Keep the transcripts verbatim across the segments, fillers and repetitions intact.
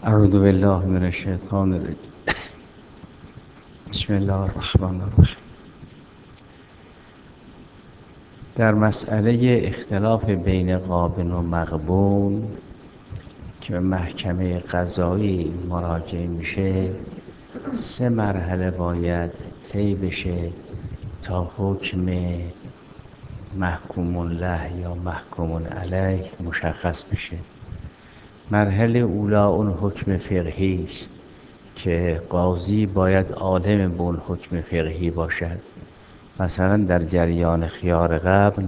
اعوذ بالله من الشیطان الرجیم. بسم الله الرحمن الرحیم. در مسئله اختلاف بین قابل و مغبون که به محکمه قضایی مراجعه میشه، سه مرحله باید طی بشه تا حکم محکوم له یا محکوم علیه مشخص بشه. مرحله اولا اون حکم فقهی است که قاضی باید عالم به اون حکم فقهی باشد. مثلا در جریان خیار قبل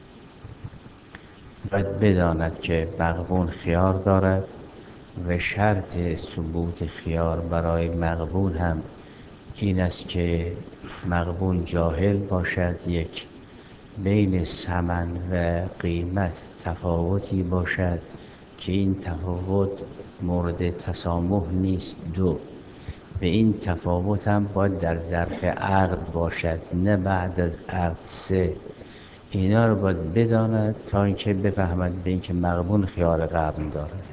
باید بداند که مغبون خیار دارد و شرط ثبوت خیار برای مغبون هم این است که مغبون جاهل باشد، یک، بین ثمن و قیمت تفاوتی باشد که این تفاوت مورد تسامح نیست، دو، به این تفاوت هم باید در ظرف عقد باشد نه بعد از عقد، سه، اینا رو باید بداند تا اینکه بفهمد به اینکه مغبون خیار قبل دارد.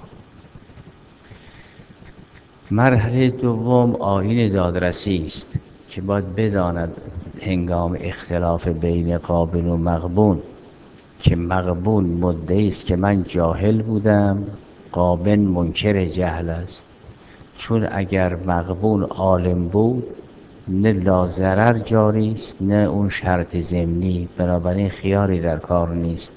مرحله دوم آیین دادرسی است که باید بداند هنگام اختلاف بین قابل و مغبون که مغبون مدعی است که من جاهل بودم، قابل منکر جهل است. چون اگر مغبون عالم بود نه لاضرر جاری است نه اون شرط ضمنی، بنابراین خیاری در کار نیست.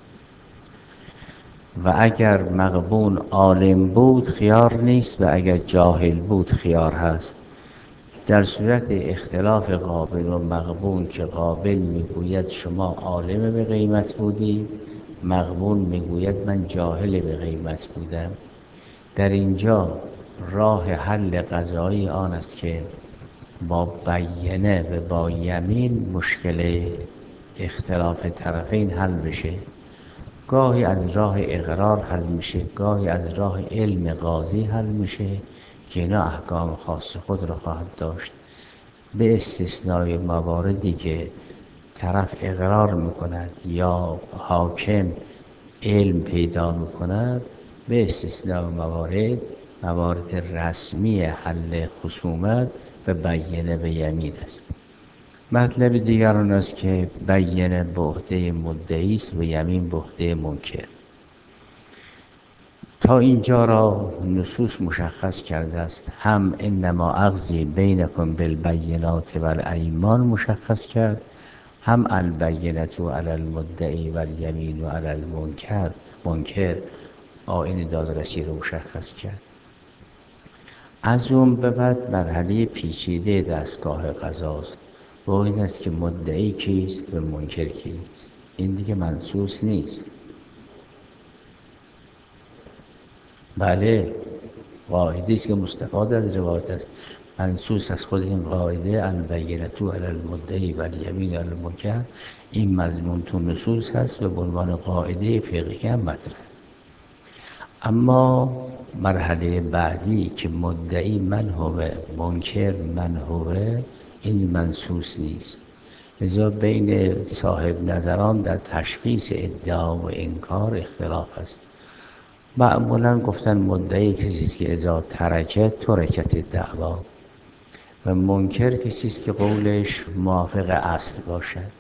و اگر مغبون عالم بود خیار نیست و اگر جاهل بود خیار هست. در صورت اختلاف قابل و مغبون که قابل میگوید شما عالم به قیمت بودی، مغبون میگوید من جاهل به قیمت بودم، در اینجا راه حل قضایی آن است که با بینه و با یمین مشکل اختلاف طرفین حل بشه. گاهی از راه اقرار حل میشه، گاهی از راه علم قاضی حل میشه که اینا احکام خاص خود را خواهد داشت، به استثنای مواردی که طرف اقرار میکند یا حاکم علم پیدا میکند. به استثنای موارد موارد رسمی حل خصومت و بینه به یمین است. مطلب دیگر آن است که بینه به عهده مدعی است و یمین به عهده منکر. تا اینجا را نصوص مشخص کرده است، هم انما اقضی بینکم بالبینات والایمان مشخص کرد، هم البینة علی المدعی والیمین علی المنکر منکر آیین دادرسی رو مشخص کرد. از اون به بعد مرحله پیچیده دستگاه قضاست و این است که مدعی کیست و منکر کیست. این دیگه منصوص نیست. بله، قاعده است که مستفاد از روایت است، منصوص از خود این قاعده البینة علی المدعی والیمین علی المنکر. این مضمون تو نصوص هست و به عنوان قاعده فقهی هم مطرح. اما مرحله بعدی که مدعی من هو منکر من هو، این منصوص نیست. لذا بین صاحب نظران در تشخیص ادعا و انکار اختلاف است. معمولا گفتن مدعی کسی است که اذا ترکه ترکت دعوا و منکر کسی است که قولش موافق اصل باشد.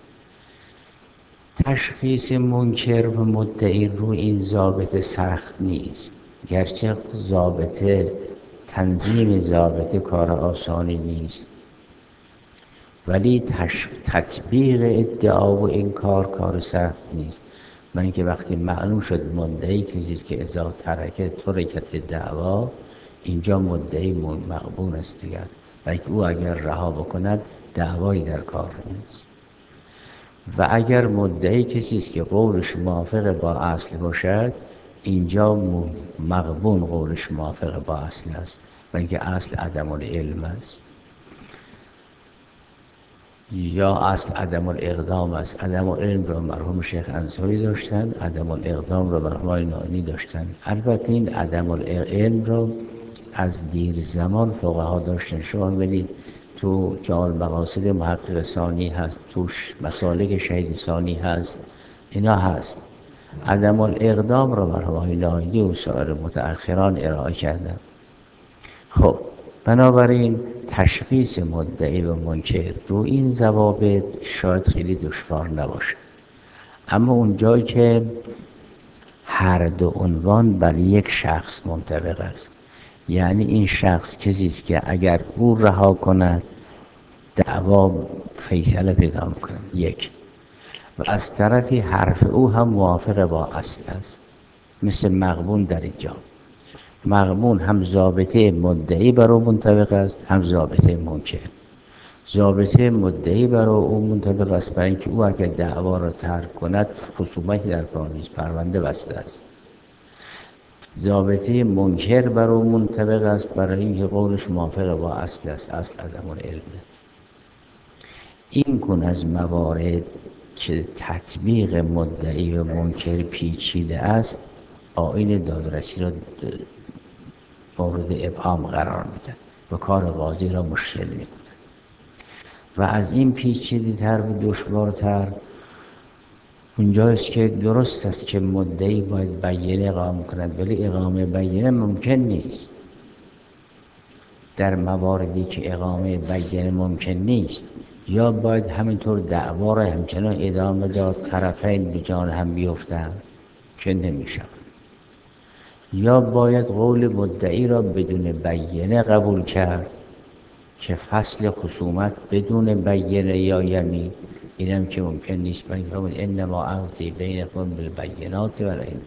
تشخیص منکر و مدعی رو این ضابطه سخت نیست، گرچه ضابطه تنظیم ضابطه کار آسانی نیست، ولی تش... تطبیق ادعا و انکار کار سخت نیست. من اینکه وقتی معلوم شد مدعی کسی است که اذا ترکه ترکت دعوا، اینجا مدعی مغبون است دیگر، بلکه او اگر رها بکند دعوایی در کار نیست. و اگر مدعی کسی است که قولش موافق با اصل باشد، اینجا مغبون قولش موافق با اصل است، بلکه اصل عدم العلم است یا اصل عدم الاقدام است. عدم العلم را مرحوم شیخ انصاری داشتن، عدم الاقدام را مرحوم نائینی داشتن. البته این عدم العلم را از دیر زمان فقها داشتن. شما ببینید تو جامع المقاصد محقق ثانی هست، توش مسالک شهید ثانی هست، اینا هست. عدم الاقدام را مرحوم نائینی و سایر متأخران ارائه کردن. خب بنابراین تشخیص مدعی و منکر رو این ضوابط شاید خیلی دشوار نباشه، اما اونجایی که هر دو عنوان بر یک شخص منطبق است، یعنی این شخص کسی است که اگر او رها کند دعوا فیصله پیدا می‌کند، یک، و از طرفی حرف او هم موافق با اصل است، مثل مغبون در اینجا. مغبون هم ضابطه مدعی بر او منطبق است، هم ضابطه منکر. ضابطه مدعی بر او منطبق است برای اینکه او اگر دعوا را ترک کند خصومتی در کار نیست، پرونده بسته است. ضابطه منکر بر او منطبق است برای اینکه قولش موافق با اصل است، اصل عدم العلم. این گونه از موارد که تطبیق مدعی و منکر پیچیده است، آیین دادرسی را مورد ابهام قرار میدن و کار قاضی را مشکل میکنه. و از این پیچیده تر و دشوارتر اونجاست که درست است که مدعی باید بیانیه اقامه کند، ولی اقامه بیانیه ممکن نیست. در مواردی که اقامه بیانیه ممکن نیست، یا باید همینطور دعوا را همچنان ادامه داد، طرفین به جان هم بیفتند که نمیشه، یا باید قول مدعی را بدون بیانیه قبول کرد که فصل خصومت بدون بیانیه یا یمین، اینم که ممکن نیست. برای انما عقدی بینکم بالبینات و العلم.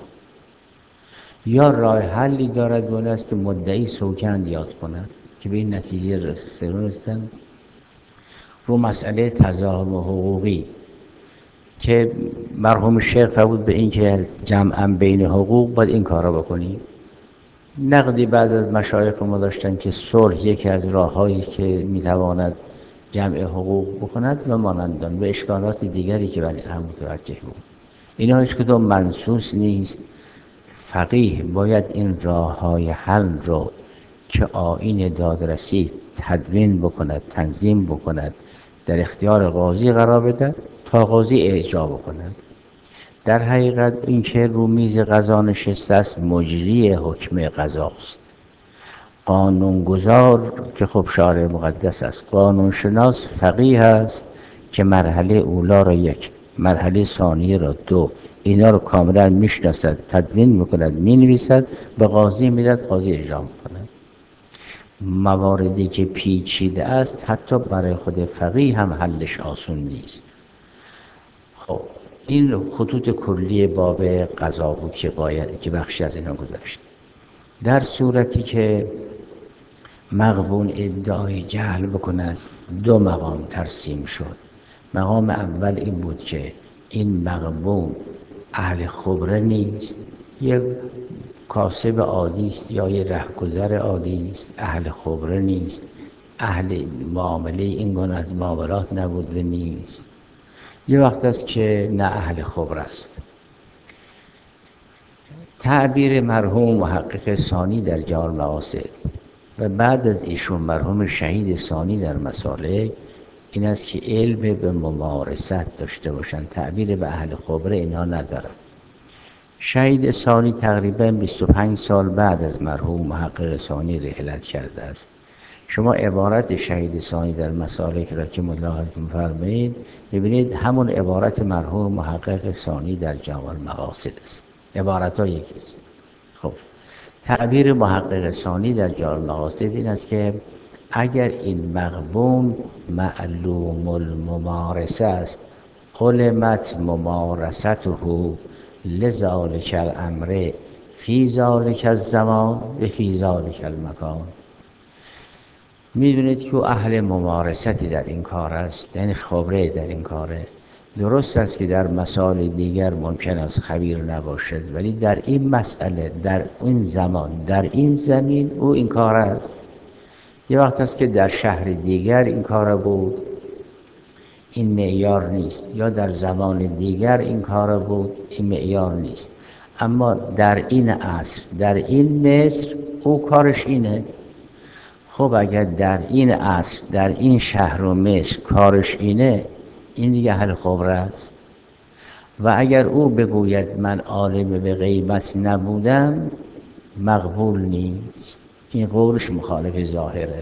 یا راه حلی دارد و اون است که مدعی سوگند یاد کند که به این نتیجه رسیدن رو مسئله تضامن حقوقی که مرحوم شیخ فرمود به این که جمعاً بین حقوق باید این کارا بکنیم. نقدی بعض از مشایخ ما داشتن که صلح یکی از راههایی که میتواند جمع حقوق بکند و مانندان و اشکالات دیگری که برای هم متوجه بود. اینا هیچ کدوم منصوص نیست. فقیه باید این راههای حل رو که آیین دادرسی تدوین بکند، تنظیم بکند، در اختیار قاضی قرار بده تا قاضی اجرا بکند. در حقیقت این که رو میز قضا نشسته است مجری حکم قضاست، قانونگذار که خب شارع مقدس است، قانونشناس فقیه است که مرحله اولا را یک، مرحله ثانیه را دو، اینا رو کاملا میشناسد، تدوین میکند، مینویسد، به قاضی میدهد، قاضی اجرا میکند. مواردی که پیچیده است حتی برای خود فقیه هم حلش آسون نیست. خب این خطوط کلی باب قضا بود که باید که بخشی از اینا گذاشت. در صورتی که مغبون ادعای جهل بکند، دو مقام ترسیم شد. مقام اول این بود که این مغبون اهل خبره نیست، یک کاسب عادی است یا یک رهگذر عادی است، اهل خبره نیست، اهل معامله این گونه از معاملات نبود و نیست. یه وقت است که نه اهل خبره است. تعبیر مرحوم محقق ثانی در جامع المقاصد و بعد از ایشون مرحوم شهید ثانی در مسالک این است که علم به ممارست داشته باشند. تعبیر به اهل خبره اینها ندارند. شهید ثانی تقریباً بیست و پنج سال بعد از مرحوم محقق ثانی رحلت کرده است. شما عبارت شهید ثانی در مسالک را که ملاحظه می‌فرمایید ببینید همون عبارت مرحوم محقق ثانی در جامع المقاصد است. عبارت ها یکیست. خب تعبیر محقق ثانی در جامع المقاصد این است که اگر این مغبون معلوم الممارسه است، علمت ممارسته لذالک الامر فی ذالک الزمان و فی ذالک المکان. میدونید که اهل ممارستی در این کار است، یعنی خبره در این کاره. درست است که در مسائل دیگر ممکن است خبیر نباشد، ولی در این مسئله، در این زمان، در این زمین او این کار است. یه وقت است که در شهر دیگر این کار بود، این معیار نیست، یا در زمان دیگر این کار بود، این معیار نیست. اما در این عصر، در این مصر او کارش اینه. خب اگر در این عصر، در این شهر و مصر کارش اینه، این دیگه اهل خبره است. و اگر او بگوید من عالم به غیبت نبودم، مقبول نیست. این قولش مخالف ظاهره.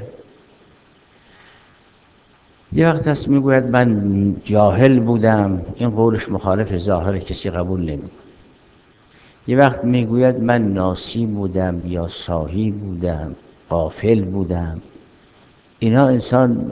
یه وقت هست میگوید من جاهل بودم، این قولش مخالف ظاهر، کسی قبول نمی. یه وقت میگوید من ناسی بودم یا ساهی بودم، غافل بودم، اینا انسان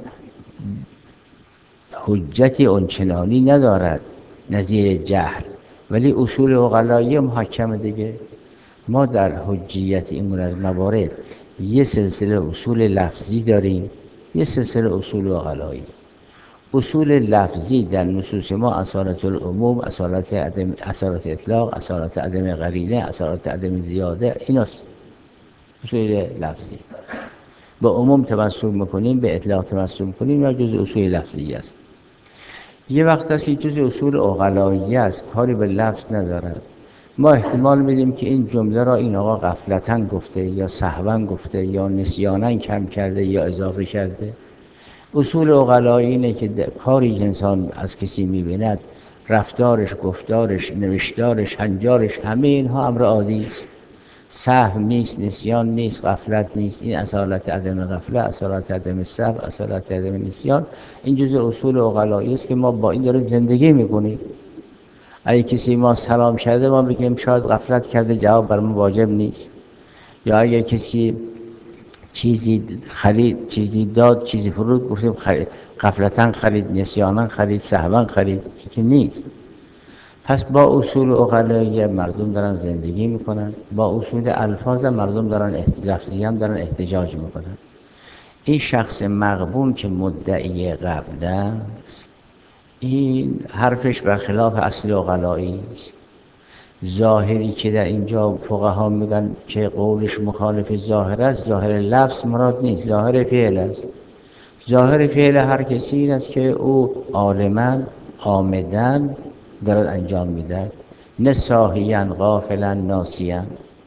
حجتی آنچنانی ندارد نظیر جهل، ولی اصول عقلایی محکم دیگه. ما در حجیت این از موارد یه سلسله اصول لفظی داریم، یه سلسله اصول عقلایی. اصول لفظی در نصوص ما اصالت العموم، اصالت عدم، اصالت اطلاق، اصالت عدم قرینه، اصالت عدم زیاده، ایناست اصول لفظی. به عموم تمسک میکنیم، به اطلاق تمسک میکنیم، یا جز اصول لفظی است. یه وقت هست جز اصول عقلایی است، کاری به لفظ ندارد. ما احتمال میدیم که این جمله را این آقا غفلتاً گفته یا سهواً گفته یا نسیاناً کم کرده یا اضافه کرده. اصول عقلایی اینه که کاری که انسان از کسی میبیند، رفتارش، گفتارش، نوشتارش، هنجارش، همه اینها امر عادی است. سهو نیست، نسیان نیست، غفلت نیست. این اصالت عدم غفله، اصالت عدم سهو، اصالت عدم نسیان، این جزء اصول عقلایی است که ما با این داریم زندگی میکنیم. اگه کسی ما سلام کرده، ما بگیم شاید غفلت کرده، جواب بر ما واجب نیست. یا اگه کسی چیزی خرید، چیزی داد، چیزی فرود، گفتیم خرید، غفلتاً خرید، نسیاناً خرید، سهواً خرید، که نیست. پس با اصول عقلایی مردم دارن زندگی میکنن، با اصول الفاظ مردم دارن لفظی هم دارن احتجاج میکنن. این شخص مغبون که مدعی قبل است، این حرفش برخلاف اصل عقلایی است. ظاهری که در اینجا فقها میگن که قولش مخالف ظاهر است، ظاهر لفظ مراد نیست، ظاهر فعل است. ظاهر فعل هر کسی این است که او عالماً عامداً دارد انجام میدن، نه ساهیاً غافلاً ناسیاً.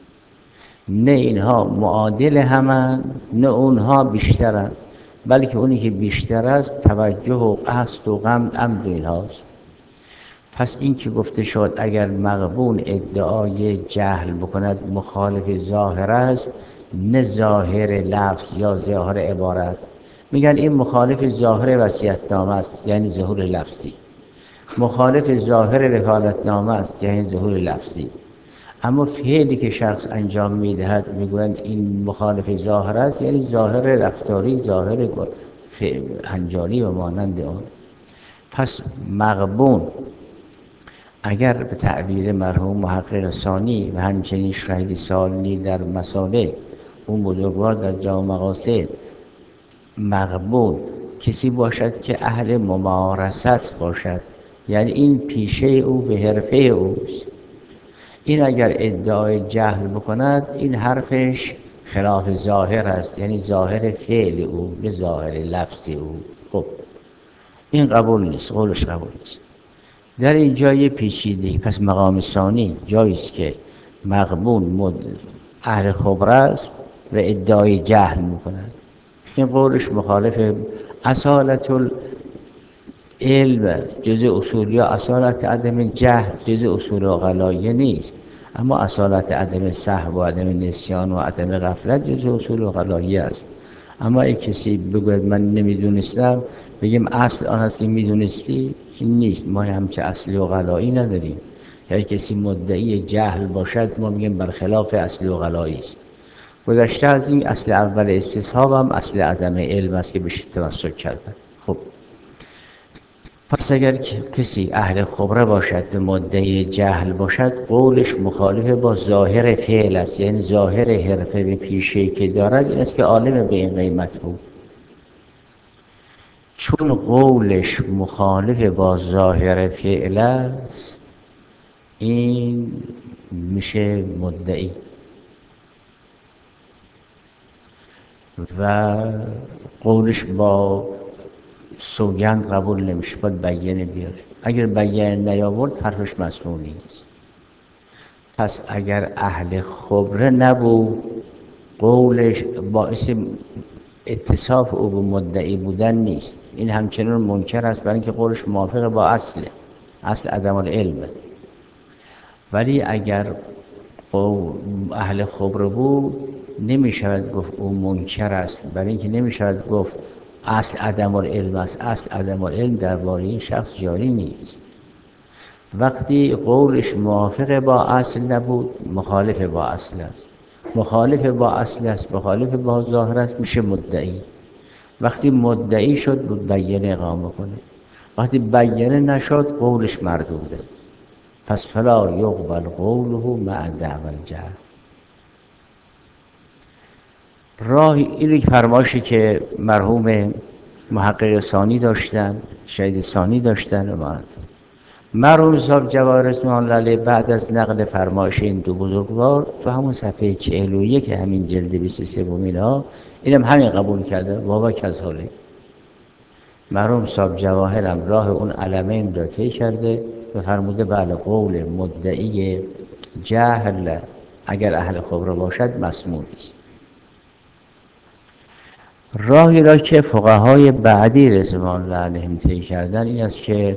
نه اینها معادل همن، نه اونها بیشترن، بلکه اونی که بیشتر است توجه و قصد و غم عمد اینهاست. پس این که گفته شد اگر مغبون ادعای جهل بکند مخالف ظاهر است، نه ظاهر لفظ یا ظاهر عبارت. میگن این مخالف ظاهر وصیت‌نامه است، یعنی ظهور لفظی. مخالف ظاهر وکالتنامه است، یعنی ظهور لفظی. اما فعلی که شخص انجام میدهد میگویند این مخالف ظاهر است، یعنی ظاهر رفتاری، ظاهر هنجاری و مانند آن. پس مغبون اگر به تعبیر مرحوم محقق ثانی و همچنین شهید سالمی در مسالک، اون بزرگوار در جامع مقاصد، مغبون کسی باشد که اهل ممارست باشد، یعنی این پیشه او به حرفه اوست. این اگر ادعای جهل بکند، این حرفش خلاف ظاهر است، یعنی ظاهر فعل او به ظاهر لفظ او. خب این قبول نیست، قولش قبول نیست. در این جای پیچیده. پس مقام ثانی جایی است که مغبون اهل خبره است و ادعای جهل میکند، این قولش مخالف اصالت علم جزء اصول، یا اصالت عدم جهل جزء اصول عقلایی نیست، اما اصالت عدم سهو و عدم نسیان و عدم غفلت جزء اصول عقلایی است. اما اگه کسی بگوید من نمیدونستم، بگیم اصل آن است که میدونستی، این نیست. ما همچه اصل عقلایی نداریم. یا کسی مدعی جهل باشد، ما میگیم برخلاف اصل عقلایی است. گذشته از این اصل اول استصحاب هم اصل عدم علم است که بهش تمسک کردن. خب پس اگر کسی اهل خبره باشد و مدعی جهل باشد، قولش مخالف با ظاهر فعل است، یعنی ظاهر حرفه و پیشه که دارد این است که عالم به این قیمت بود. چون قولش مخالف با ظاهر فعل است، این میشه مدعی و قولش با سوگند قبول نمیشه، باید بیانه بیاره. اگر بیانه نیاورد حرفش مسموع نیست. پس اگر اهل خبره نبود، قولش باعث اتصاف او به مدعی بودن نیست. این همچنان منکر است، برای اینکه قولش موافق با اصله، اصل عدم العلم. ولی اگر اهل خبره بود، نمی شود گفت او منکر است، برای اینکه نمی شود گفت اصل عدم العلم است. اصل عدم العلم درباره این شخص جاری نیست. وقتی قولش موافق با اصل نبود، مخالف با اصل است. مخالف با اصل است، مخالف با ظاهر است، میشه مدعی. وقتی مدعی شد بود بیانه اقامه کنه. وقتی بیانه نشد قولش مردوده. پس فلا یقبل قوله مع دعوی الجهل. راه این فرمایشی که مرحوم محقق ثانی داشتن، شهید ثانی داشتن و مرحوم صاحب جواهر رضوان الله علیه بعد از نقل فرمایش این دو بزرگوار تو همون صفحه چهل و یک همین جلد بیست و سه اینا اینم همین قبول کرده بابا کذاله. مرحوم صاحب جواهر هم راه اون علمین را طی کرده و فرموده بله قول مدعی جهل اگر اهل خبره باشد مسموع است. راهی را که فقهای بعدی رضوان الله علیهم طی کردن این است که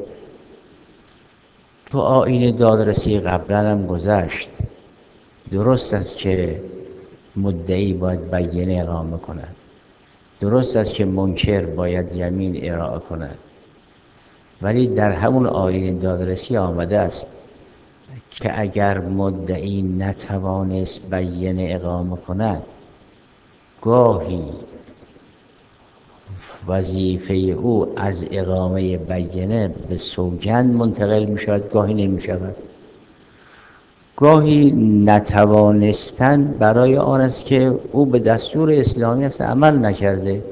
تو آیین دادرسی قبلا هم گذشت، درست است که مدعی باید بیانه اقامه کند، درست است که منکر باید یمین ارائه کند، ولی در همون آیین دادرسی آمده است که اگر مدعی نتوانست بیانه اقامه کند گاهی وظیفه او از اقامه بیانه به سوگند منتقل می شود، گاهی نمی شود. گاهی نتوانستن برای آن است که او به دستور اسلامی است عمل نکرده.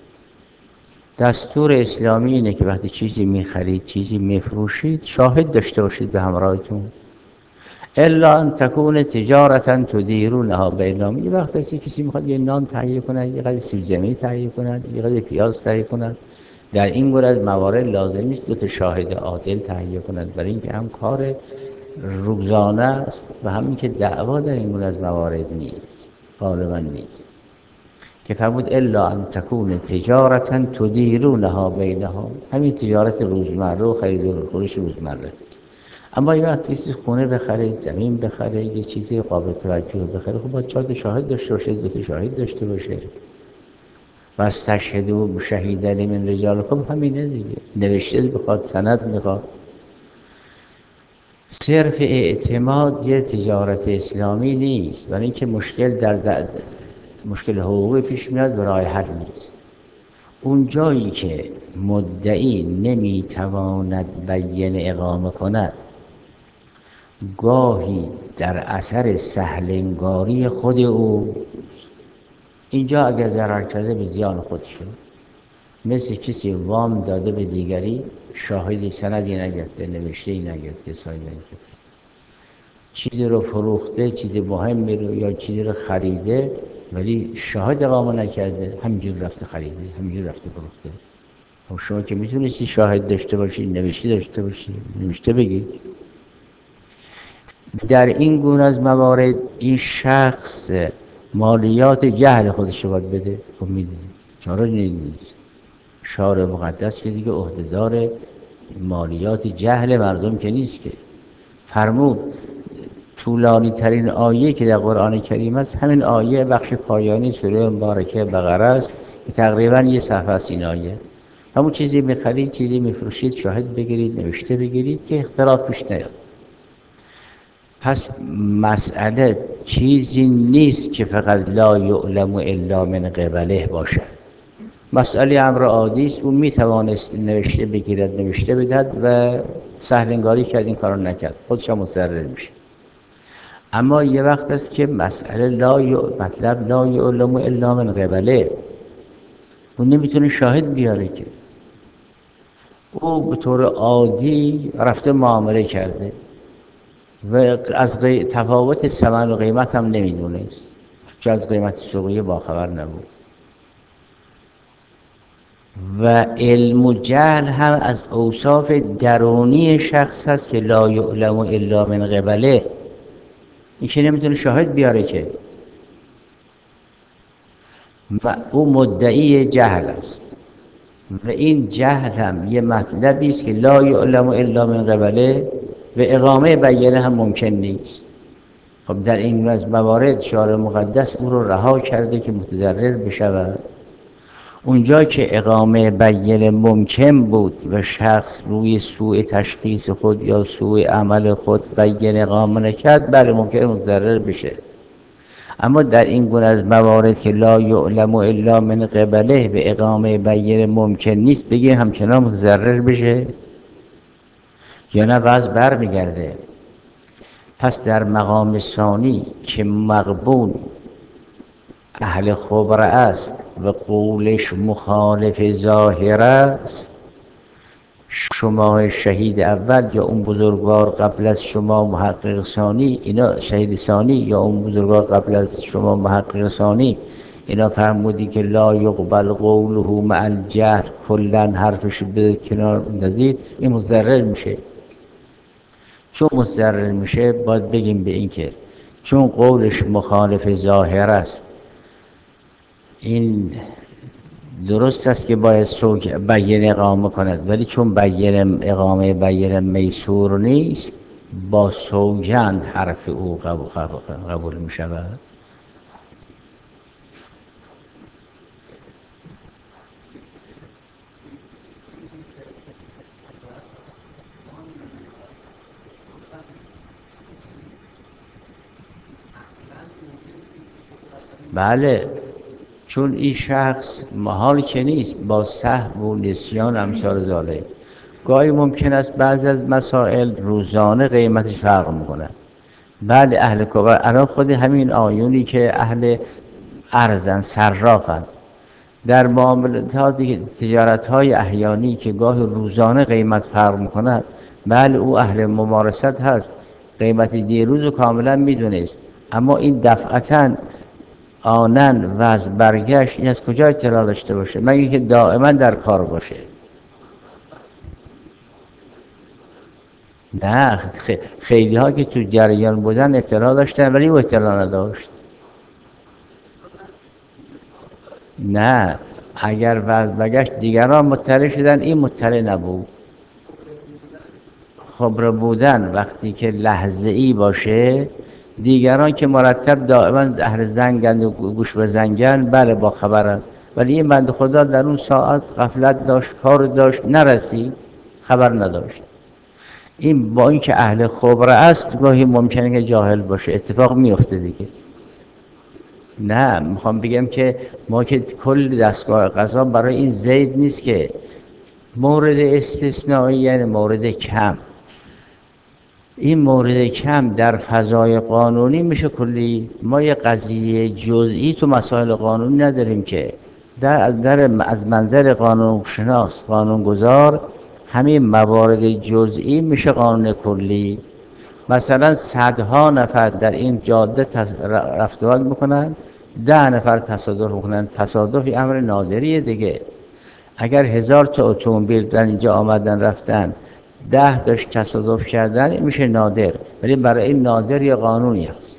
دستور اسلامی اینه که وقتی چیزی میخرید، چیزی میفروشید، شاهد داشته باشید به همراهتون. الا ان تکون تجارتا تدیرونها بینکم. یه وقت هست کسی میخواد یه نان تهیه کند، یه قدر سیب زمینی تهیه کند، یه قدر پیاز تهیه کند، در این گونه از موارد لازم نیست دو تا شاهد عادل تهیه کند، برای اینکه هم کار روزانه است و همین که دعوا در این گونه از موارد نیست، غالبا نیست. که فرمود الا ان تکون تجارتا تدیرونها بینهم، همین تجارت روزمره و خرید و فروش روزمره. اما یه وقت کسی خونه بخره، زمین بخره، یه چیزی قابل توجه بخره، خب باید چهار تا شاهد داشته باشه، دو تا شاهد داشته باشه. و استشهدوا شهیدین من رجالکم، همینه دیگه، نوشته بخواد، سند میخواد. صرف اعتماد یه تجارت اسلامی نیست، برای اینکه مشکل در, در مشکل حقوقی پیش میاد و راه حل نیست. اون جایی که مدعی نمیتواند بیانه اقامه کند، گاهی در اثر سهلنگاری خود او، اینجا اگر ضرر کرده به زیان خودشون، مثل کسی وام داده به دیگری، شاهدی سندی نگرفته، نوشته‌ای نگرفته، سایی نگرفته، چیزی رو فروخته، چیزی مهمی رو یا چیزی رو خریده ولی شاهد اقامه نکرده، همینجور رفته خریده، همینجور رفته فروخته. خب شما که میتونستی شاهد داشته باشید، نوشته داشته باشید، نوشته بگید. در این گونه از موارد این شخص مالیات جهل خودش رو باید بده. خب میده، چاره نیست. شارع مقدس که دیگه عهدهدار مالیات جهل مردم که نیست که. فرمود طولانی ترین آیه که در قرآن کریم است همین آیه بخش پایانی سوره مبارکه بقره است که تقریبا یه صفحه است. این آیه همون چیزی میخرید، چیزی میفروشید، شاهد بگیرید، نوشته بگیرید که اختلاف پیش نیاد. پس مسئله چیزی نیست که فقط لا یعلم الا من قبله باشد. مسئله امر عادی است، اون میتوانست نوشته بگیرد، نوشته بدهد و سهلنگاری کرد، این کارو نکرد، خودش هم مضطر میشه. اما یه وقت است که مسئله لا ی... مطلب لا یعلم الا من قبله، اون نمیتونه شاهد بیاره که او به طور عادی رفته معامله کرده و از غی... تفاوت ثمن و قیمت هم نمیدونست، چون از قیمت سوقیه باخبر نبود. و علم و جهل هم از اوصاف درونی شخص هست که لا یعلم الا من قبله، این که نمیتونه شاهد بیاره که، و او مدعی جهل است و این جهل هم یه مطلبی است که لا یعلم الا من قبله و اقامه بیانه هم ممکن نیست. خب خب در این از موارد شارع مقدس او رو رها کرده که متضرر بشود. اونجا که اقامه بینه ممکن بود و شخص روی سوء تشخیص خود یا سوء عمل خود بینه اقامه نکرد، بله ممکن متضرر بشه. اما در این گونه از موارد که لا یعلم الا من قبله به اقامه بینه ممکن نیست بگیم همچنان متضرر بشه یا نه وضع بر میگرده. پس در مقام ثانی که مغبون اهل خبره است و قولش مخالف ظاهر است، شما شهید اول یا اون بزرگوار قبل از شما محقق ثانی، اینا شهید ثانی یا اون بزرگوار قبل از شما محقق ثانی، اینا فرمودی که لا یقبل قوله مع الجهل، کلا حرفش به کنار ندید، این مضرر میشه. چون مضرر میشه باید بگیم به این که چون قولش مخالف ظاهر است، این درست است که باید سوگ بیان اقامه کند، ولی چون بیان اقامه بیان میسور نیست، با سوگند حرف او قبول, قبول می شود. بله، چون این شخص محال که نیست با سهو و نسیان امثال ذالک. گاهی ممکن است بعض از مسائل روزانه قیمتش فرق میکنه. بله اهل کبر الان خود همین آیونی که اهل ارزن صرافن در معاملات تجارت های احیانی که گاه روزانه قیمت فرق میکند، بله او اهل ممارست هست، قیمت دیروز رو کاملا میدونست، اما این دفعتاً آنن وضع برگشت، این از کجا اطلاع داشته باشه؟ مگه که دائما در کار باشه. نه، خیلی ها که تو جریان بودن اطلاع داشتن ولی او اطلاع نداشت. نه، اگر وضع برگشت دیگران مطلع شدن، این مطلع نبود. خبر بودن وقتی که لحظه ای باشه، دیگران که مرتب دائما اهل زنگند و گوش به زنگن، بله با خبرن، ولی این بنده خدا در اون ساعت غفلت داشت، کار داشت، نرسید، خبر نداشت. این با اینکه اهل خبره است گاهی ممکنه که جاهل باشه، اتفاق میفته دیگه. نه، میخوام بگم که ما که کل دستگاه قضا برای این زید نیست که مورد استثنایی، یعنی مورد کم. این مورد کم در فضای قانونی میشه کلی. ما یه قضیه جزئی تو مسائل قانونی نداریم که در, در از منظر قانون شناس، قانون گذار، همین موارد جزئی میشه قانون کلی. مثلا صدها نفر در این جاده رفت و آمد میکنن، ده نفر تصادف میکنن، تصادفی امر نادریه دیگه. اگر هزار تا اتومبیل در اینجا آمدن رفتن، ده داشت تصادف کردن، میشه نادر، ولی برای این نادر یه قانونی هست.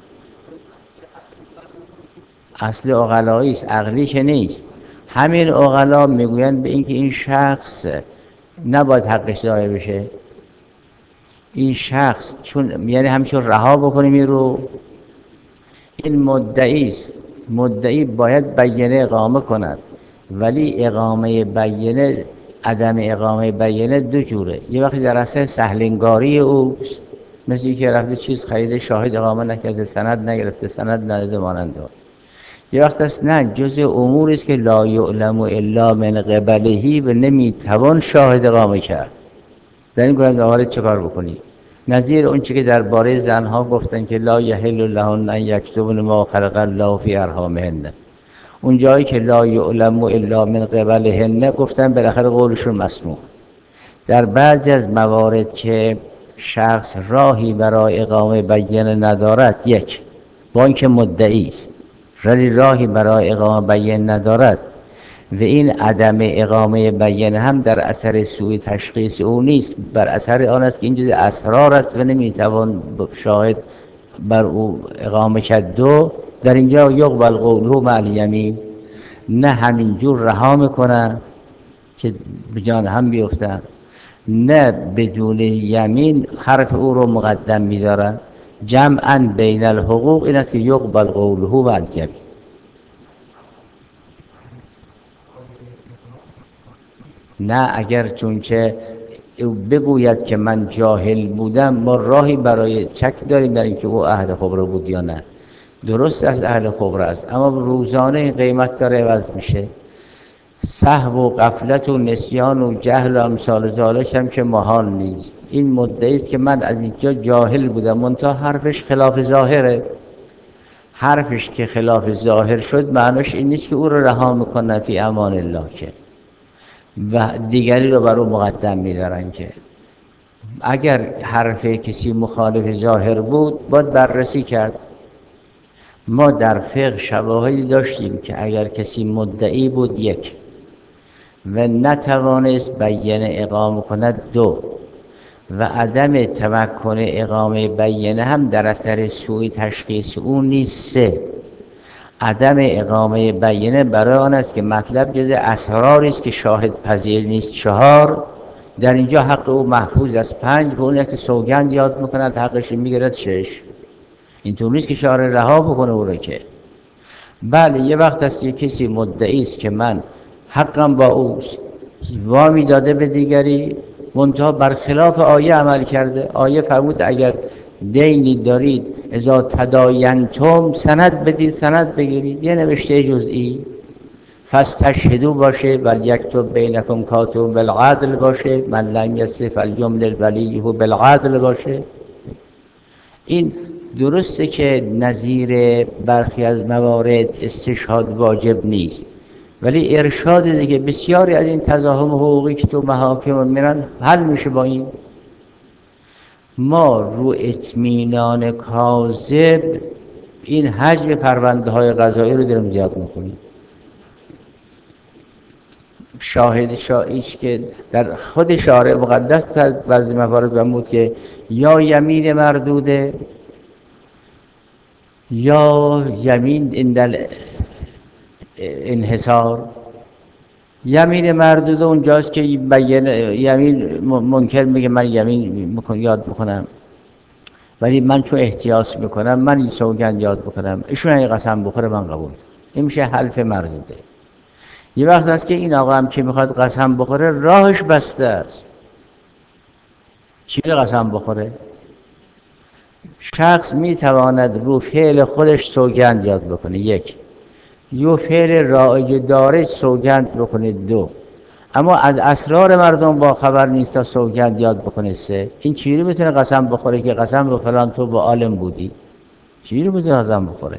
اصل عقلایی است، عقلی که نیست. همین عقلا میگویند به اینکه این شخص نباید حقش ضایع بشه. این شخص چون یعنی همچون رها بکنیم این رو، این مدعی است، مدعی باید بیانه اقامه کند، ولی اقامه بیانه، عدم اقامه بیانه دو جوره. یه وقتی در اثر سهلنگاری اوست، مثل اینکه رفته چیز خریده، شاهد اقامه نکرده، سند نگرفته، سند نداده، مانند. یه وقت است نه، جزء اموری است که لا یعلم الا من قبله و نمیتوان شاهد اقامه کرد. در این گونه موارد چه کار بکنی؟ نظیر اون چیزی که درباره زنها گفتن که لا یحل لهن ان یکتمن ما خلق الله فی ارحامهن، اون جایی که لا یعلم الا من قبلهن گفتن بالاخره قولشون مسموع. در بعضی از موارد که شخص راهی برای اقامه بیان ندارد، یک با اینکه مدعی است ولی راهی برای اقامه بیان ندارد و این عدم اقامه بیان هم در اثر سوء تشخیص او نیست، بر اثر آن است که این جز اسرار است و نمیتوان شاهد بر او اقامه کرد. دو، در اینجا یقبل قوله مع الیمین، نه همینجور رها میکنن که به جان هم بیفتن، نه بدون یمین حرف او رو مقدم میدارن. جمعا بین الحقوق این است که یقبل قوله و الجمی. نه اگر چونچه بگوید که من جاهل بودم، ما راهی برای چک داریم در اینکه او اهل خبره بود یا نه. درست از اهل خبره است، اما روزانه این قیمت داره عوض میشه. سهو و غفلت و نسیان و جهل و امثال ذالک هم که محال نیست. این مدعی است که من از اینجا جاهل بودم، منتها حرفش خلاف ظاهره. حرفش که خلاف ظاهر شد معناش این نیست که او رو رها میکنن فی امان الله که و دیگری رو بر او مقدم می‌دارن. که اگر حرف کسی مخالف ظاهر بود باید بررسی کرد. ما در فقه شواهدی داشتیم که اگر کسی مدعی بود یک و نتوانست بیانه اقامه کند دو و عدم تمکن اقامه بیانه هم در اثر سوء تشخیص او نیست سه، عدم اقامه بیانه برای آن است که مطلب جز اسراری است که شاهد پذیر نیست چهار، در اینجا حق او محفوظ است پنج، به اون که سوگند یاد میکند حقش میگیرد شش. اینطور نیست که شارع رها بکنه او رو که. بله یه وقت است که کسی مدعی است که من حقم با اوست، وامی داده به دیگری، منتها برخلاف آیه عمل کرده. آیه فرمود اگر دینی دارید اذا تداینتم سند بدید، سند بگیرید، یه نوشته جزئی فاستشهدوا باشه، ولیکتب بینکم کاتب بالعدل باشه، من لم یستطع فلیملل ولیه بالعدل باشه. این درسته که نظیر برخی از موارد استشهاد واجب نیست، ولی ارشاد ده که بسیاری از این تزاحم حقوقی که تو محاکم میرن حل میشه با این. ما رو اطمینان کاذب این حجم پرونده های قضایی رو داریم زیاد میکنیم. شاهد شایش که در خود شارع مقدس در بعضی موارد فرمود که یا یمین مردوده یا یمین اندل انحصار. یمین مردوده اونجاست که بیان یمین منکر میگه من یمین میکن یاد بکنم، ولی من چون احتیاط میکنم من این سوگند یاد بکنم، ایشون اگه قسم بخوره من قبول. این میشه حلف مردوده. یه وقت هست که این آقا هم که میخواد قسم بخوره راهش بسته است. چی رو قسم بخوره؟ شخص میتواند رو فعل خودش سوگند یاد بکنه یک، یو فعل رایج دارج سوگند بکنه دو، اما از اسرار مردم با خبر نیست تا سوگند یاد بکنه سه. این چی رو میتونه قسم بخوره که قسم به فلان تو با عالم بودی؟ چی رو میتونه قسم بخوره؟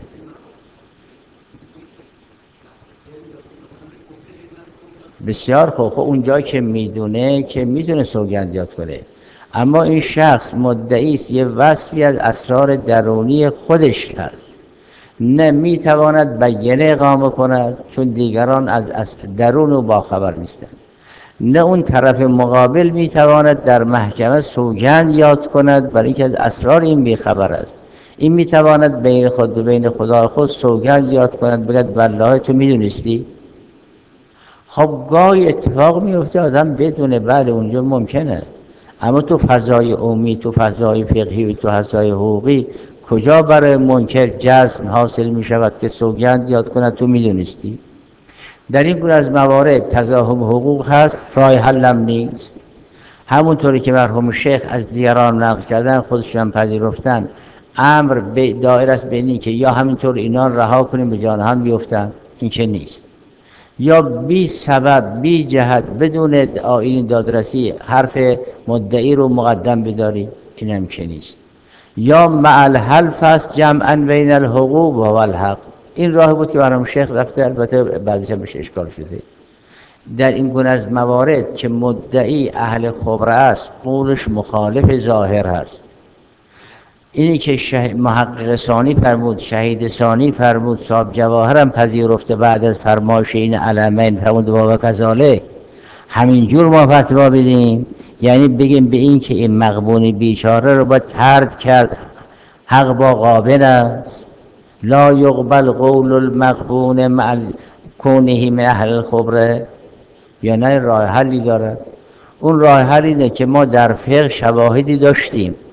بسیار خوب. خب اونجا که میدونه که میتونه سوگند یاد کنه، اما این شخص مدعی است یه وصفی از اسرار درونی خودش هست، نه میتواند بیانه اقامه کند چون دیگران از درون او باخبر نیستند، نه اون طرف مقابل میتواند در محکمه سوگند یاد کند برای اینکه از اسرار این بیخبر است. این میتواند بین خود و بین خدا خود سوگند یاد کند بگد والله تو میدونستی. خب گاهی اتفاق میفته آدم بدونه، بله اونجا ممکنه، اما تو فضای عمومی، تو فضای فقهی، تو فضای حقوقی کجا برای منکر جزم حاصل می شود که سوگند یاد کند تو میدونستی؟ در این گونه از موارد تزاحم حقوق هست، راه حلم نیست. همونطوری که مرحوم شیخ از دیگران نقل کردن خودشون پذیرفتن امر به دایر است بین این که یا همینطور اینا رها کنیم به جان هم بیفتن، این که نیست، یا بی سبب بی جهت بدون آیین دادرسی حرف مدعی رو مقدم بداری، این هم که نیست، یا مع الحلف است جمعا بین الحقوق و الحق. این راه بود که برام شیخ رفته، البته بعضیش هم بهش اشکال شده. در این گونه از موارد که مدعی اهل خبره است قولش مخالف ظاهر است، اینی که شه... محقق ثانی فرمود، شهید ثانی فرمود، صاحب جواهر هم پذیرفته بعد از فرمایش این علمین فرمود و کذالک، همینجور ما فتوا بدیم، یعنی بگیم به این که این مغبون بیچاره رو باید طرد کرد، حق با قابل است، لا یقبل قول المغبون مع کونه من اهل الخبره، یا نه راه حلی داره. اون راه حل اینه که ما در فقه شواهدی داشتیم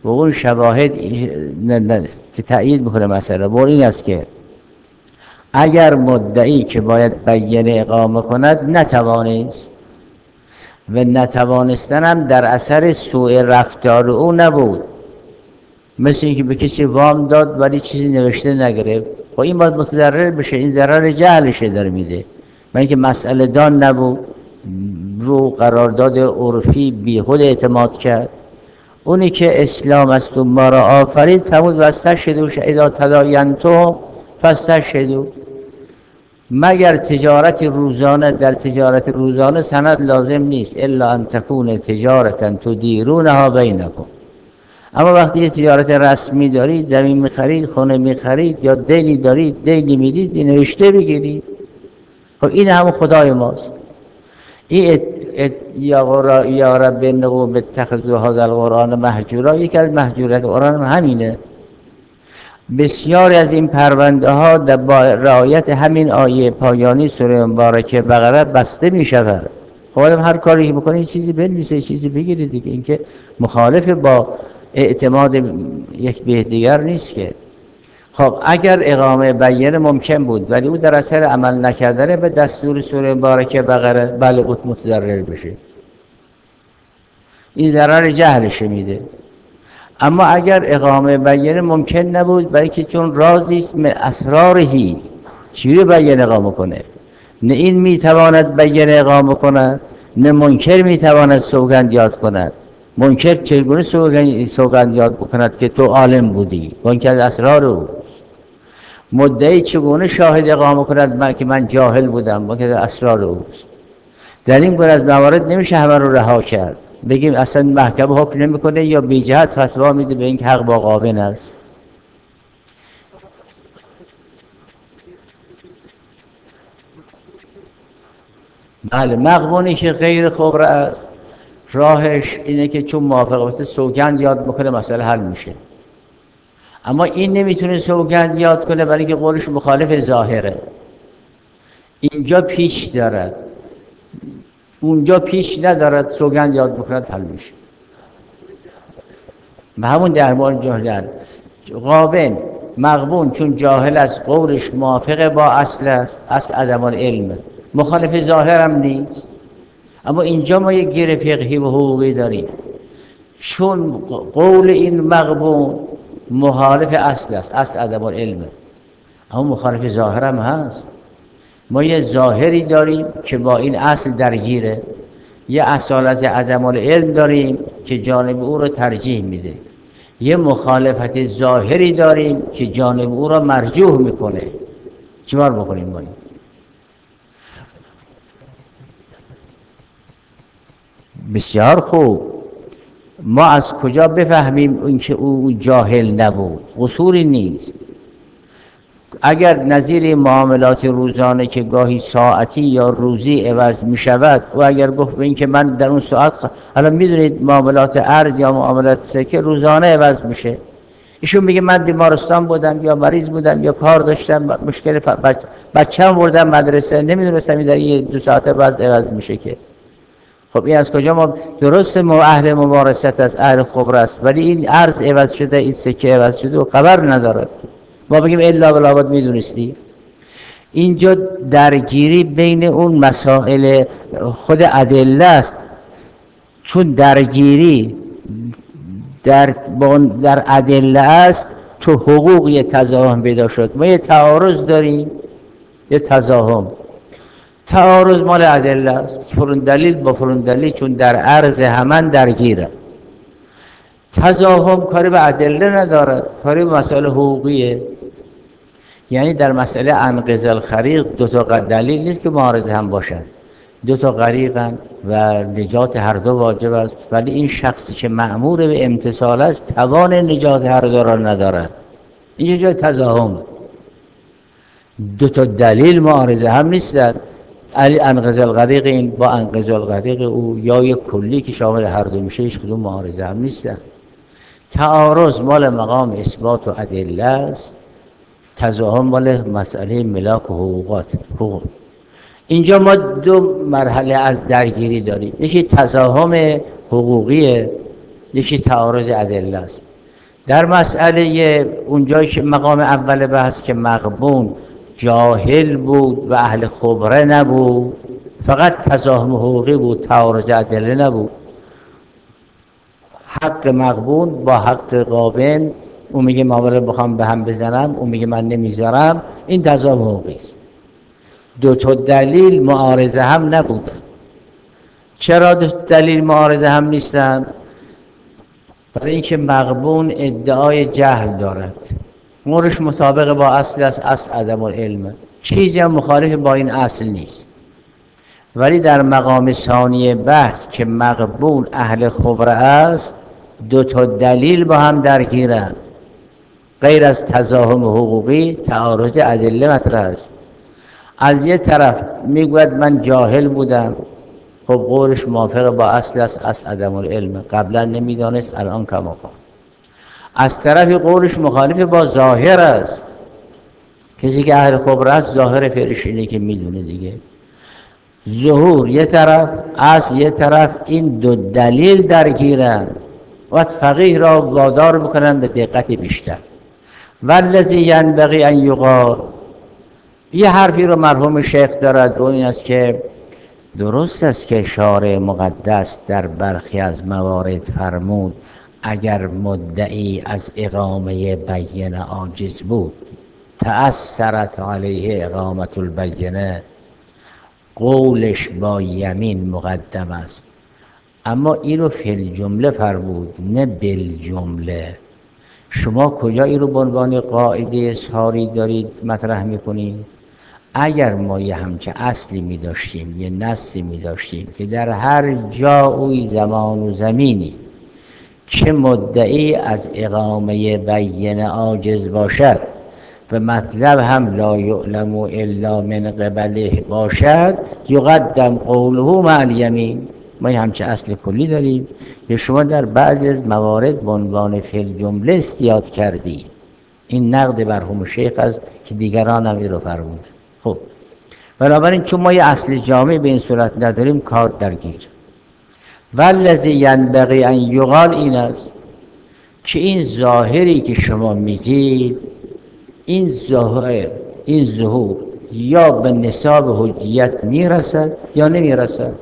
و اون شواهد نه نه که تأیید میکنه مسئله بر این است که اگر مدعی که باید بیانه اقامه کند نتوانست و نتوانستن هم در اثر سوء رفتار او نبود، مثل اینکه به کسی وام داد ولی چیزی نوشته نگرفت، خب این باید متضرر بشه، این ضرر جهلشه داره میده. من اینکه مسئله دان نبود، رو قرارداد عرفی بیخود اعتماد کرد. اونی که اسلام است و ما را آفرید فرمود واستشهدوا اذا تداینتم فاستشهدوا. مگر تجارت روزانه، در تجارت روزانه سند لازم نیست، الا ان تکون تجارتا تدیرونها بینکم. اما وقتی یه تجارت رسمی دارید، زمین میخرید، خونه میخرید یا دینی دارید، دینی میدید، نوشته بگیرید. خب این همون خدای ماست. این یا رب انهم اتخذوا هذا القرآن مهجورا، یکی از محجوریت قرآن همینه. بسیاری از این پرونده ها با رعایت همین آیه پایانی سوره مبارکه بقره بسته می شود. خب هر کاری که بکنه چیزی بنویسه، چیزی بگیره دیگه. این که مخالف با اعتماد یک به دیگر نیست که. خب اگر اقامه بیانه ممکن بود ولی او در اثر عمل نکردن به دستور سوره مبارکه بقره، بله بود متضرر بشه، این ضرر جهلش میده. اما اگر اقامه بیانه ممکن نبود، برای که چون رازی است من اسرارهی، چی رو بیانه اقامه کنه؟ نه این میتواند بیانه اقامه کند، نه منکر میتواند سوگند یاد کند. منکر چگونه سوگند, سوگند یاد بکند که تو عالم بودی؟ منکر از اسرار او. مدعی چگونه شاهد اقامه کند من که من جاهل بودم؟ منکر از اسرار اوست. در این گونه از موارد نمیشه همه رو رها کرد، بگیم اصلا محکمه حکم نمیکنه یا بی جهت فتوا میده به اینکه حق با قابل است. بله، مغبونی که غیر خبره است، راهش اینه که چون موافقت سوگند یاد بکنه مسئله حل میشه. اما این نمیتونه سوگند یاد کنه برای که قولش مخالف ظاهره. اینجا پیش دارد، اونجا پیش ندارد، سوگند یاد بکنه حل میشه. به همون درمان جهل غابن مغبون چون جاهل از قولش موافق با اصل است، اصل عدم العلم، مخالف ظاهرم نیست. اما اینجا ما یک گیر فقهی و حقوقی داریم، چون قول این مغبون مخالف اصل است، اصل عدم العلم، اما مخالف ظاهرم هست. ما یه ظاهری داریم که با این اصل درگیره، یه اصالت عدم العلم داریم که جانب او رو ترجیح میده، یه مخالفت ظاهری داریم که جانب او را مرجوح میکنه. چیکار بکنیم ما؟ بسیار خوب. ما از کجا بفهمیم اینکه او جاهل نبود؟ قصوری نیست. اگر نظیر معاملات روزانه که گاهی ساعتی یا روزی عوض می شود، و اگر گفت به این که من در اون ساعت خ... الان میدونید معاملات ارز یا معاملات سکه روزانه عوض میشه، ایشون میگه من بیمارستان بودم یا مریض بودم یا کار داشتم، مشکل ف... بچ... بچه‌م بردم مدرسه، نمیدونستم این در یه دو ساعت بعد عوض میشه که. خب این از کجا؟ ما درست ما اهل ممارست است، اهل خبره است، ولی این ارز عوض شده، این سکه عوض شده و خبر ندارد. ما بگیم الا بلابد میدونستی. اینجا درگیری بین اون مسائل خود ادله است، چون درگیری در در ادله است تو حقوق یه تضاهم پیدا شد. ما یه تعارض داریم، یه تضاهم. تعارض مال ادله است، فرون دلیل با فرون دلیل چون در عرض همان درگیره. تضاهم کاری به ادله ندارد، کاری به مسائل حقوقیه. یعنی در مسئله انقذ الخریق دو تا دلیل نیست که معارض هم باشن، دو تا غریقن و نجات هر دو واجب است، ولی این شخصی که مأمور به امتثال است توان نجات هر دو را ندارد. اینجا جای تضاهم، دو تا دلیل معارض هم نیستند. علی انقذ الغریق این با انقذ الغریق او یا یک کلی که شامل هر دو میشه، هیچ کدوم معارض هم نیستند. تعارض مال مقام اثبات و ادله است، تضاهم مال مسئله ملاک و حقوقات حقوق. اینجا ما دو مرحله از درگیری داریم، یکی تضاهم حقوقیه، یکی تعارض ادله است. در مسئله اونجایی که مقام اول بحث که مغبون جاهل بود و اهل خبره نبود، فقط تزاحم حقوقی بود، تعارض ادله نبود. حق مغبون با حق قابل، اون میگه معامله بخوام به هم بزنم، اون میگه من نمیذارم، این تزاحم حقوقی است. دو تا دلیل معارضه هم نبودن. چرا دو تا دلیل معارضه هم نیستن؟ برای اینکه مغبون ادعای جهل دارد، امورش مطابق با اصل است، اصل عدم العلم، چیزی هم مخالف با این اصل نیست. ولی در مقام ثانی بحث که مغبون اهل خبره است، دو تا دلیل با هم درگیرند، غیر از تزاحم حقوقی تعارض ادله مطرح است. از یه طرف میگوید من جاهل بودم، خب قولش موافق با اصل است، اصل عدم العلم، قبلا نمیدانست الان کما خواهد. از طرفی قولش مخالف با ظاهر است، کسی که اهل خبره است ظاهر فعلش اینه که میدونه دیگه. ظهور یه طرف، اصل یه طرف، این دو دلیل درگیرن و فقیه را وادار بکنن به دقت بیشتر. والذی ینبغی ان یقال، یه حرفی رو مرحوم شیخ دارد و این است که درست است که شارع مقدس در برخی از موارد فرمود اگر مدعی از اقامه بینه عاجز بود، تأثرت علیه اقامت البینه، قولش با یمین مقدم است. اما اینو فی الجمله فرمود، نه بالجمله. شما کجا این رو به عنوان قاعده ساری دارید مطرح میکنید؟ اگر ما یه همچه اصلی می داشتیم، یه نصی می داشتیم که در هر جای زمان و زمینی که مدعی از اقامه بینه عاجز باشد و مطلب هم لا یعلم الا من قبله باشد، یقدم قوله مع الیمین. ما یه همچه اصل کلی داریم که شما در بعضی از موارد به عنوان فی الجمله استیاد کردی. این نقد مرحوم شیخ است که دیگران هم این رو فرمود. خب بنابراین چون ما یه اصل جامع به این صورت نداریم، کار درگیر. والذی ینبغی ان یقال این است که این ظاهری که شما میگید، این ظاهر، این ظهور یا به نصاب حجیت میرسد یا نمیرسد.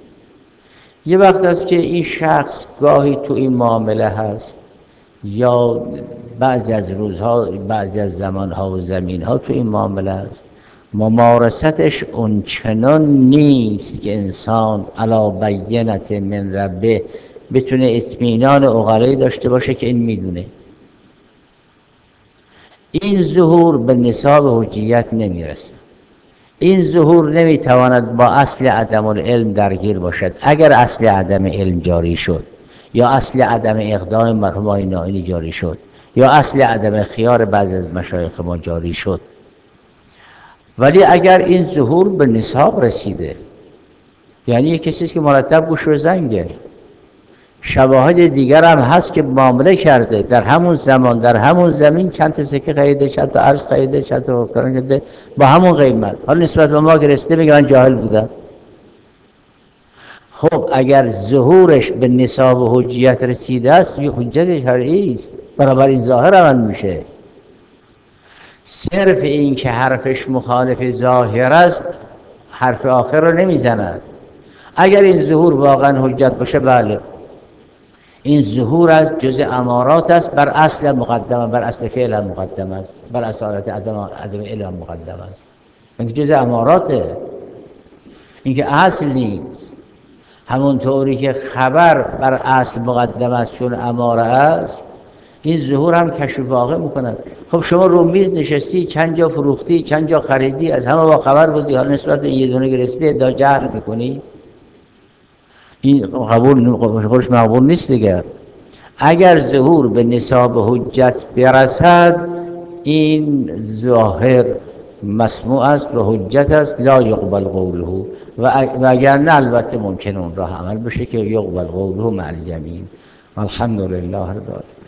یه وقت است که این شخص گاهی تو این معامله هست، یا بعضی از روزها، بعضی از زمانها و زمینها تو این معامله هست، ممارستش اون چنان نیست که انسان علی بینة من ربه بتونه اطمینان عقلایی داشته باشه که این میدونه. این ظهور به نصاب حجیت نمیرسه. این ظهور نمیتواند با اصل عدم العلم درگیر باشد. اگر اصل عدم علم جاری شد، یا اصل عدم اقدام مرحوم آقای نائینی جاری شد، یا اصل عدم خیار بعضی از مشایخ ما جاری شد، ولی اگر این ظهور به نصاب رسیده، یعنی یک کسی که مرتب گوش و زنگه، شواهد دیگر هم هست که معامله کرده در همون زمان، در همون زمین، چند تا سکه خریده، چند تا ارز خریده، چند تا فلان کرده با همون قیمت، حالا نسبت به ما که رسیده میگه من جاهل بودم. خب اگر ظهورش به نصاب و حجیت رسیده است، یه حجت شرعی است، برابر این ظاهر عمل میشه. صرف این که حرفش مخالف ظاهر است، حرف آخر رو نمیزند. اگر این ظهور واقعا حجت باشه، بله، این ظهور از جزء امارات است، بر اصل مقدم، بر اصل فعل هم مقدم است، بر اصالت عدم عدم علم مقدم است. این جزء اماراته، این که اصل نیست. همونطوری که خبر بر اصل مقدم است چون اماره است، این ظهور هم کشف واقع میکند. خب شما رو میز نشستی، چند جا فروختی، چند جا خریدی، از همه با خبر بودی، حالا نسبت به یه دونه گرستی ادعا جهل میکنی، این قبول خودش مقبول نیست دیگر. اگر ظهور به نصاب حجت برسد، این ظاهر مسموع است و حجت است، لا یقبل قوله، و اگر نه البته ممکن اون راه عمل بشه که یقبل قوله مع الجمیع. الحمدلله رب العالمین.